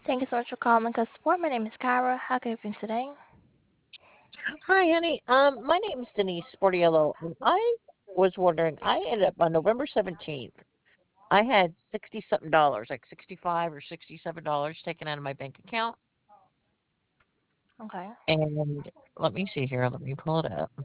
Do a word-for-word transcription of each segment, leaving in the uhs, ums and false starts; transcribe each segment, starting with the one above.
Thank you so much for calling Customer Support. My name is Kyra. How can I help you today? Hi, honey. Um, my name is Denise Sportiello, and I was wondering. I ended up on November seventeenth. I had sixty something dollars, like sixty-five or sixty-seven dollars taken out of my bank account. Okay. And let me see here. Let me pull it up.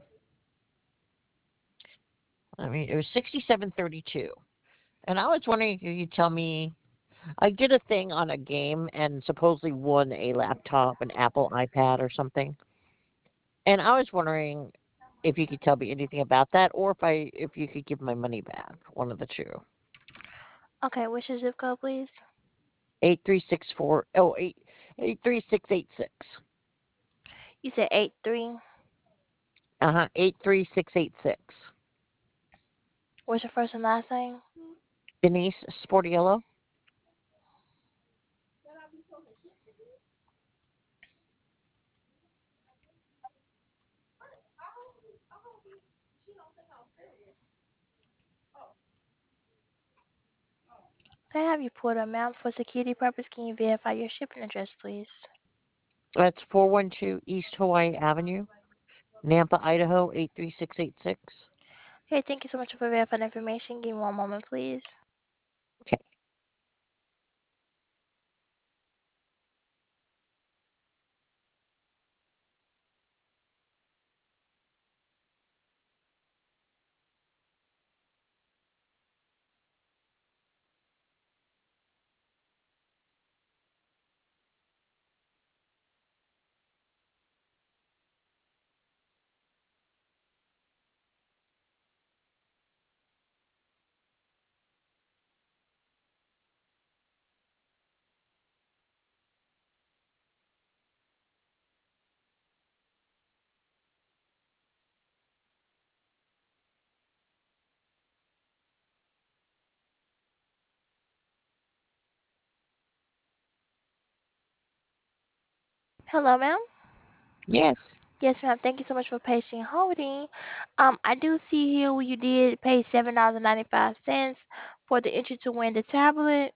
I mean, it was sixty-seven thirty-two. And I was wondering if you could tell me. I did a thing on a game and supposedly won a laptop, an Apple iPad or something. And I was wondering if you could tell me anything about that, or if I if you could give my money back, one of the two. Okay, what's your zip code, please? Eight three six four oh eight eight three six eight six. You said eight three. Uh huh. Eight three six eight six. What's your first and last name? Denise Sportiello. Can I have you put amount for security purpose? Can you verify your shipping address, please? That's four one two East Hawaii Avenue, Nampa, Idaho eight three six eight six. Okay, thank you so much for verifying information. Give me one moment, please. Okay. Hello, ma'am. Yes. Yes, ma'am. Thank you so much for patiently holding. Um, I do see here where you did pay seven dollars and ninety five cents for the entry to win the tablet.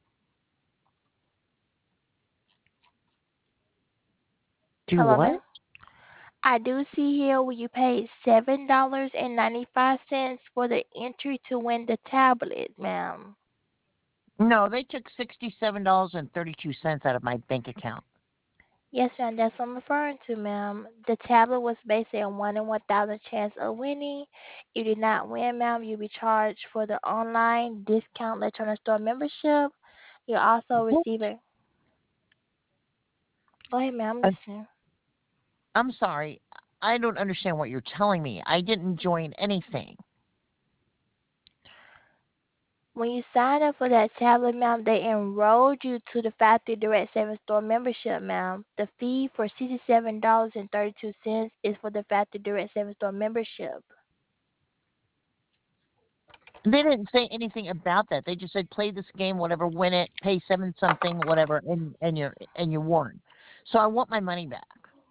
Do Hello, what? ma'am. I do see here where you paid seven dollars and ninety five cents for the entry to win the tablet, ma'am. No, they took sixty-seven dollars and thirty-two cents out of my bank account. Yes, ma'am, that's what I'm referring to, ma'am. The tablet was basically a one in one thousand chance of winning. If you did not win, ma'am, you'll be charged for the online discount electronic store membership. You'll also What? receive a. Go ahead, ma'am, I- listen. I'm sorry. I don't understand what you're telling me. I didn't join anything. When you sign up for that tablet, ma'am, they enrolled you to the Factory Direct Seven Store membership, ma'am. The fee for sixty-seven dollars and thirty-two cents is for the Factory Direct Seven Store membership. They didn't say anything about that. They just said play this game, whatever, win it, pay seven something, whatever, and and you're and you won. So I want my money back.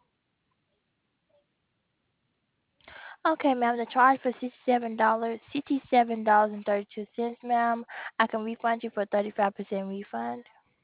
Okay, ma'am, the charge for sixty-seven dollars sixty-seven dollars and thirty-two cents, ma'am. I can refund you for thirty-five percent refund.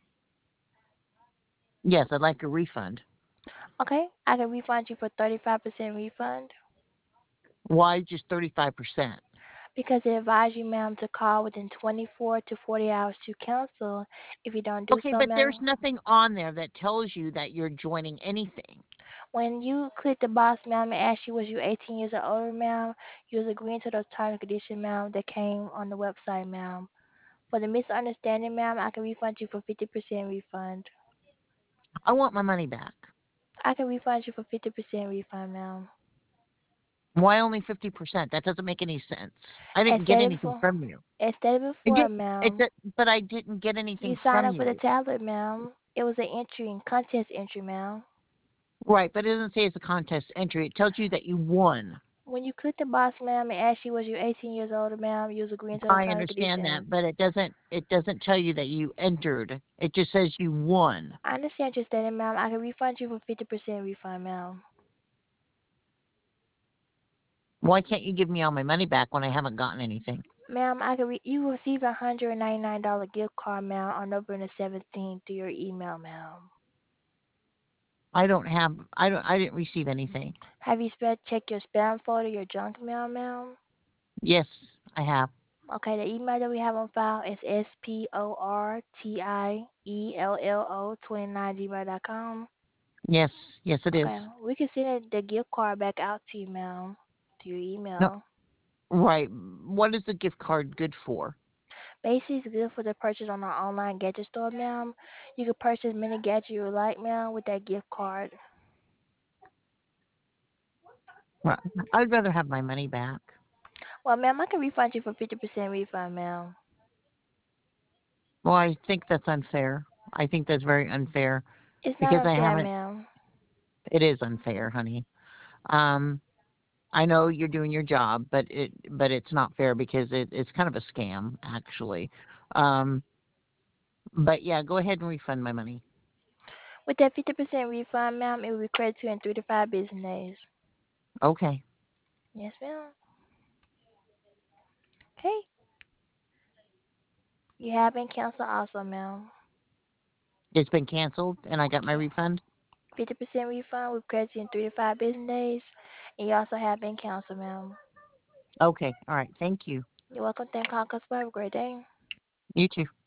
Yes, I'd like a refund. Okay, I can refund you for thirty-five percent refund Why just thirty-five percent? because they advise you, ma'am, to call within twenty-four to forty hours to cancel. If you don't do Okay, so, but there's ma'am, nothing on there that tells you that you're joining anything. when you click the box, ma'am, and ask you was you eighteen years or older, ma'am, you was agreeing to those terms and conditions, ma'am, that came on the website, ma'am. For the misunderstanding, ma'am, I can refund you for fifty percent refund. I want my money back. I can refund you for fifty percent refund, ma'am. Why only fifty percent? That doesn't make any sense. I As didn't get stated anything before, from you. as stated It before, did, it ma'am, did, but I didn't get you anything signed from up for the you. tablet, ma'am. It was an entry, contest entry, ma'am. Right, but it doesn't say it's a contest entry. It tells you that you won. When you click the box, ma'am, and ask you was you eighteen years older, ma'am, you was agreeing to the I terms and understand conditions. that, but it doesn't it doesn't tell you that you entered. It just says you won. I understand your statement, ma'am. I can refund you for fifty percent refund, ma'am. Why can't you give me all my money back when I haven't gotten anything? Ma'am, I can re- you will receive a hundred and ninety nine dollar gift card, ma'am, on November seventeenth through your email, ma'am. I don't have. I don't. I didn't receive anything. Have you spelled check your spam folder, your junk mail, ma'am? Yes, I have. Okay, the email that we have on file is S P O R T I E L L O twenty nine gmail dot com. Yes, yes, it Okay, is. we can send it- the gift card back out to you, ma'am, to your No, email. right. What is the gift card good for? Basically, it's good for the purchase on our online gadget store, ma'am. You can purchase many gadgets you would like, ma'am, with that gift card. Right. I'd rather have my money back. Well, ma'am, I can refund you for fifty percent refund, ma'am. Well, I think that's unfair. I think that's very unfair It's not because I unfair, haven't. ma'am. It is unfair, honey. Um, I know you're doing your job, but it but it's not fair because it, it's kind of a scam, actually. Um, but yeah, go ahead and refund my money. With that fifty percent refund, ma'am, it will be credited to you in three to five business days. Okay, Yes, ma'am. Okay. You have been canceled also, ma'am. it's been canceled, and I got my refund. fifty percent refund with credit in three to five business days. And you also have been canceled, ma'am. Okay, all right. Thank you. You're welcome. Thank you. Have a great day. You too.